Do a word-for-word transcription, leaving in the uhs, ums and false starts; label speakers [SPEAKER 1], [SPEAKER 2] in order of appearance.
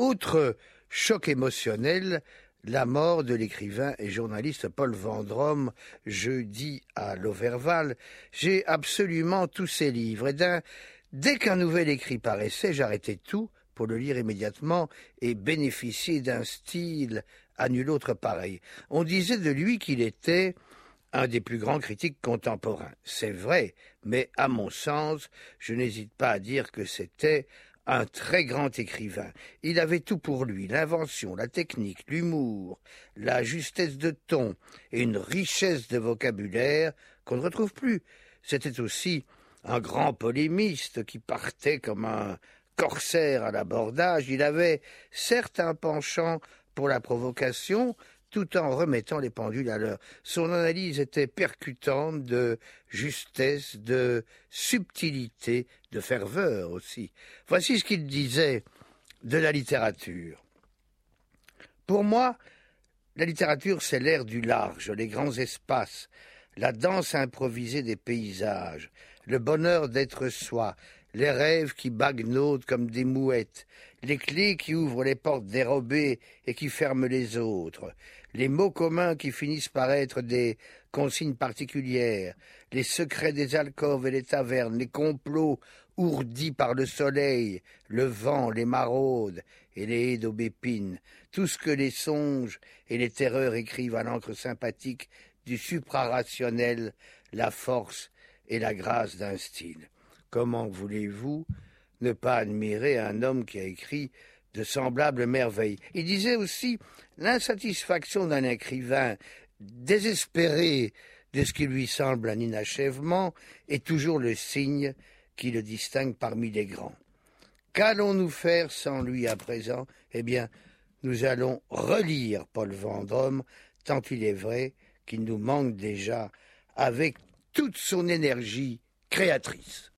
[SPEAKER 1] Autre choc émotionnel, la mort de l'écrivain et journaliste Paul Vendôme, jeudi à Lauverval. J'ai absolument tous ses livres. Et d'un, dès qu'un nouvel écrit paraissait, j'arrêtais tout pour le lire immédiatement et bénéficier d'un style à nul autre pareil. On disait de lui qu'il était un des plus grands critiques contemporains. C'est vrai, mais à mon sens, je n'hésite pas à dire que c'était un très grand écrivain. Il avait tout pour lui, l'invention, la technique, l'humour, la justesse de ton et une richesse de vocabulaire qu'on ne retrouve plus. C'était aussi un grand polémiste qui partait comme un corsaire à l'abordage. Il avait certes un penchant pour la provocation, tout en remettant les pendules à l'heure. Son analyse était percutante de justesse, de subtilité, de ferveur aussi. Voici ce qu'il disait de la littérature. Pour moi, la littérature, c'est l'air du large, les grands espaces, la danse improvisée des paysages, le bonheur d'être soi, les rêves qui baguenautent comme des mouettes, les clés qui ouvrent les portes dérobées et qui ferment les autres, les mots communs qui finissent par être des consignes particulières, les secrets des alcôves et des tavernes, les complots ourdis par le soleil, le vent, les maraudes et les haies d'aubépine, tout ce que les songes et les terreurs écrivent à l'encre sympathique du suprarationnel, la force et la grâce d'un style. Comment voulez-vous ne pas admirer un homme qui a écrit de semblables merveilles? Il disait aussi l'insatisfaction d'un écrivain désespéré de ce qui lui semble un inachèvement est toujours le signe qui le distingue parmi les grands. Qu'allons-nous faire sans lui à présent? Eh bien, nous allons relire Paul Vendôme, tant il est vrai qu'il nous manque déjà avec toute son énergie créatrice.